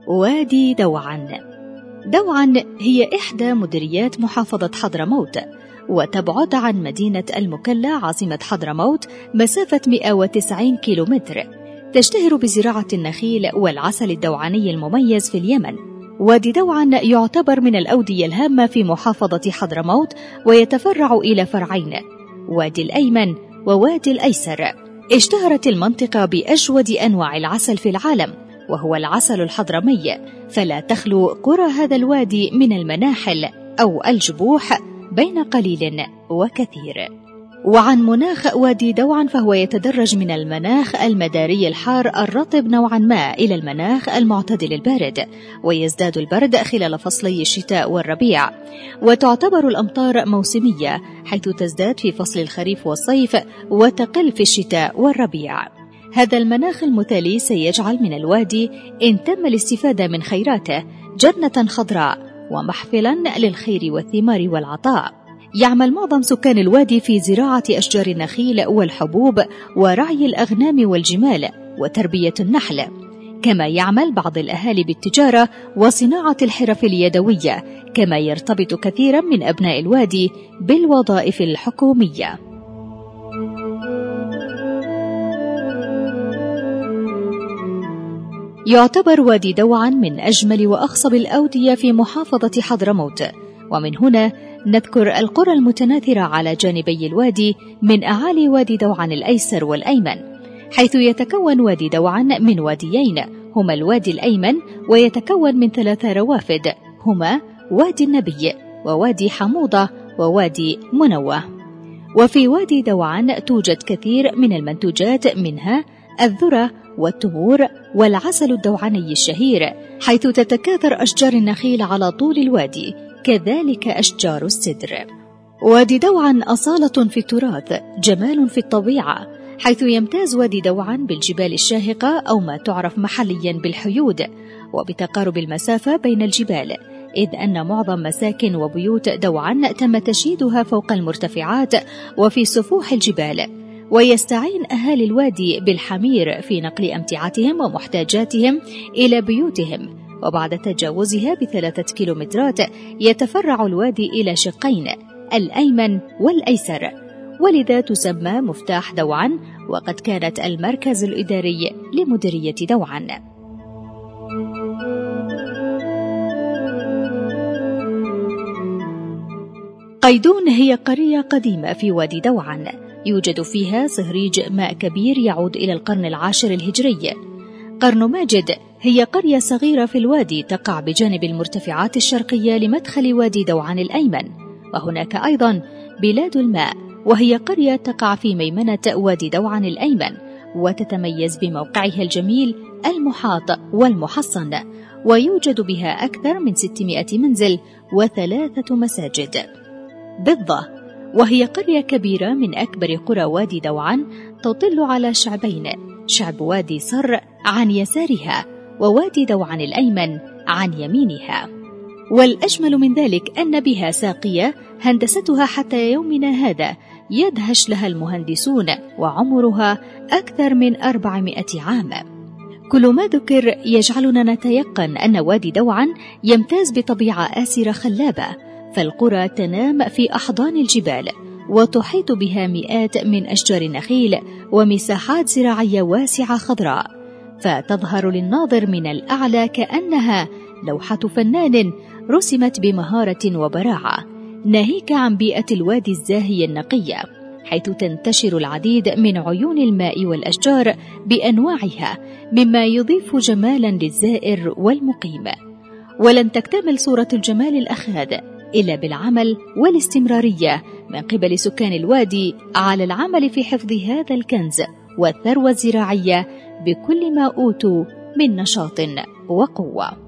وادي دوعن. دوعن هي إحدى مديريات محافظة حضرموت، وتبعد عن مدينة المكلا عاصمة حضرموت مسافة 190 كيلومتر. تشتهر بزراعة النخيل والعسل الدوعني المميز في اليمن. وادي دوعن يعتبر من الأودية الهامة في محافظة حضرموت، ويتفرع إلى فرعين: وادي الأيمن ووادي الأيسر. اشتهرت المنطقة بأجود أنواع العسل في العالم، وهو العسل الحضرمي، فلا تخلو قرى هذا الوادي من المناحل أو الجبوح بين قليل وكثير. وعن مناخ وادي دوعن، فهو يتدرج من المناخ المداري الحار الرطب نوعا ما إلى المناخ المعتدل البارد، ويزداد البرد خلال فصلي الشتاء والربيع. وتعتبر الأمطار موسمية، حيث تزداد في فصل الخريف والصيف وتقل في الشتاء والربيع. هذا المناخ المثالي سيجعل من الوادي، إن تم الاستفادة من خيراته، جنة خضراء ومحفلا للخير والثمار والعطاء. يعمل معظم سكان الوادي في زراعة أشجار النخيل والحبوب ورعي الأغنام والجمال وتربية النحل، كما يعمل بعض الأهالي بالتجارة وصناعة الحرف اليدوية، كما يرتبط كثيرا من أبناء الوادي بالوظائف الحكومية. يعتبر وادي دوعن من أجمل وأخصب الأودية في محافظة حضرموت، ومن هنا نذكر القرى المتناثرة على جانبي الوادي من أعالي وادي دوعن الأيسر والأيمن، حيث يتكون وادي دوعن من واديين هما الوادي الأيمن، ويتكون من 3 روافد هما وادي النبي ووادي حموضة ووادي منوة. وفي وادي دوعن توجد كثير من المنتوجات، منها الذرة والتمور والعسل الدوعني الشهير، حيث تتكاثر أشجار النخيل على طول الوادي، كذلك أشجار السدر. وادي دوعن أصالة في التراث، جمال في الطبيعة، حيث يمتاز وادي دوعن بالجبال الشاهقة أو ما تعرف محليا بالحيود، وبتقارب المسافة بين الجبال، إذ أن معظم مساكن وبيوت دوعن تم تشييدها فوق المرتفعات وفي سفوح الجبال. ويستعين أهالي الوادي بالحمير في نقل أمتعتهم ومحتاجاتهم إلى بيوتهم، وبعد تجاوزها ب3 كيلومترات يتفرع الوادي إلى شقين: الأيمن والأيسر، ولذا تسمى مفتاح دوعن، وقد كانت المركز الإداري لمديرية دوعن. قيدون هي قرية قديمة في وادي دوعن، يوجد فيها صهريج ماء كبير يعود إلى القرن 10 الهجري. قرن ماجد هي قرية صغيرة في الوادي تقع بجانب المرتفعات الشرقية لمدخل وادي دوعن الأيمن. وهناك أيضا بلاد الماء، وهي قرية تقع في ميمنة وادي دوعن الأيمن، وتتميز بموقعها الجميل المحاط والمحصن، ويوجد بها أكثر من 600 منزل و3 مساجد. بضة، وهي قرية كبيرة من أكبر قرى وادي دوعن، تطل على شعبين: شعب وادي صر عن يسارها، ووادي دوعن الأيمن عن يمينها. والأجمل من ذلك أن بها ساقية هندستها حتى يومنا هذا يدهش لها المهندسون، وعمرها أكثر من 400 عام. كل ما ذكر يجعلنا نتيقن أن وادي دوعن يمتاز بطبيعة آسرة خلابة، فالقرى تنام في أحضان الجبال، وتحيط بها مئات من أشجار النخيل ومساحات زراعية واسعة خضراء، فتظهر للناظر من الأعلى كأنها لوحة فنان رسمت بمهارة وبراعة، ناهيك عن بيئة الوادي الزاهية النقية، حيث تنتشر العديد من عيون الماء والأشجار بأنواعها، مما يضيف جمالا للزائر والمقيم. ولن تكتمل صورة الجمال الأخاذ إلا بالعمل والاستمرارية من قبل سكان الوادي على العمل في حفظ هذا الكنز والثروة الزراعية بكل ما أوتوا من نشاط وقوة.